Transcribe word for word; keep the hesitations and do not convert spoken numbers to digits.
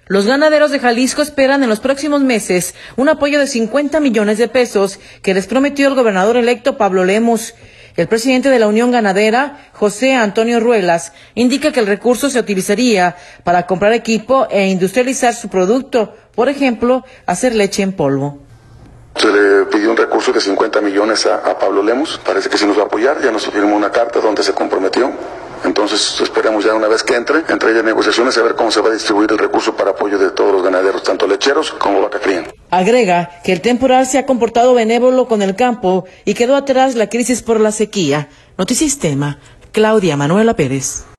Los ganaderos de Jalisco esperan en los próximos meses un apoyo de cincuenta millones de pesos que les prometió el gobernador electo Pablo Lemos. El presidente de la Unión Ganadera, José Antonio Ruelas, indica que el recurso se utilizaría para comprar equipo e industrializar su producto, por ejemplo, hacer leche en polvo. Se le pidió un recurso de cincuenta millones a, a Pablo Lemos, parece que sí nos va a apoyar, ya nos firmó una carta donde se comprometió. Entonces esperemos ya una vez que entre, entre ellas negociaciones, a ver cómo se va a distribuir el recurso para apoyo de todos los ganaderos, tanto lecheros como vaca cría. Agrega que el temporal se ha comportado benévolo con el campo y quedó atrás la crisis por la sequía. Notisistema, Claudia Manuela Pérez.